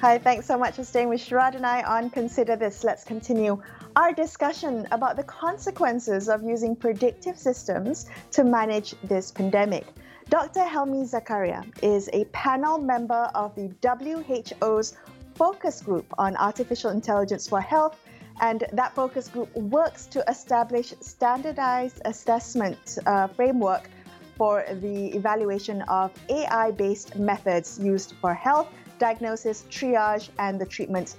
Hi, thanks so much for staying with Sharad and I on Consider This. Let's continue our discussion about the consequences of using predictive systems to manage this pandemic. Dr. Helmi Zakaria is a panel member of the WHO's Focus Group on Artificial Intelligence for Health, and that focus group works to establish standardized assessment framework for the evaluation of AI-based methods used for health diagnosis, triage, and the treatment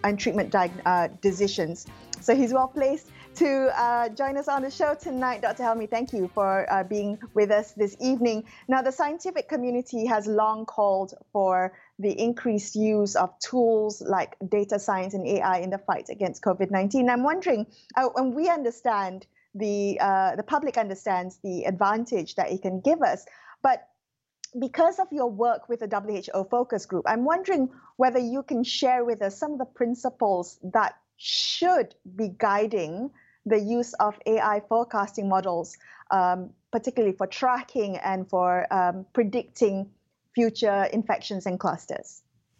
decisions. So he's well placed to join us on the show tonight. Dr. Helmi, thank you for being with us this evening. Now, the scientific community has long called for the increased use of tools like data science and AI in the fight against COVID-19. I'm wondering, and we understand the public understands the advantage that it can give us, but because of your work with the WHO Focus Group, I'm wondering whether you can share with us some of the principles that should be guiding the use of AI forecasting models, particularly for tracking and for predicting future infections and clusters.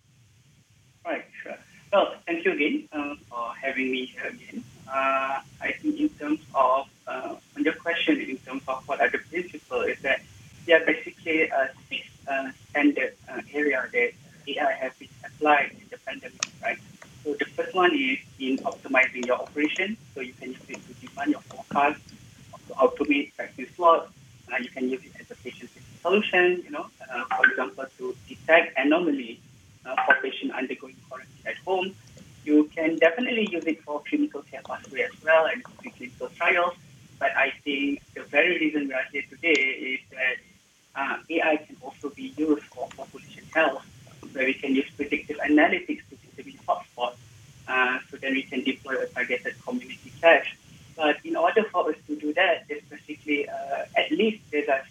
Right, sure. Well, thank you again for having me here again. I think in terms of, on your question, in terms of what are the principles, is that there are basically six standard area that AI has been applied in the pandemic, right? So the first one is in optimizing your operation. So you can use it to define your forecast, to automate vaccine slots. You can use it as a patient safety solution, for example, to detect anomaly for patients undergoing quarantine at home. You can definitely use it for clinical care pathway as well and clinical trials. But I think the very reason we are here today is that AI can also be used for population health, where we can use predictive analytics to determine hotspots, so then we can deploy a targeted community cache. But in order for us to do that, there's basically at least there are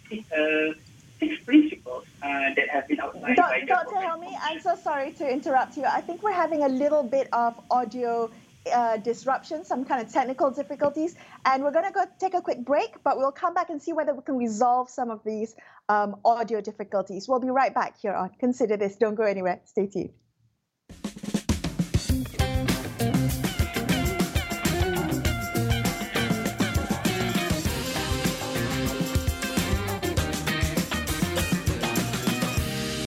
six principles that have been outlined by Dr. Helmi, I'm so sorry to interrupt you. I think we're having a little bit of audio disruption, some kind of technical difficulties, and we're going to go take a quick break, but we'll come back and see whether we can resolve some of these audio difficulties. We'll be right back here on Consider This. Don't go anywhere. Stay tuned.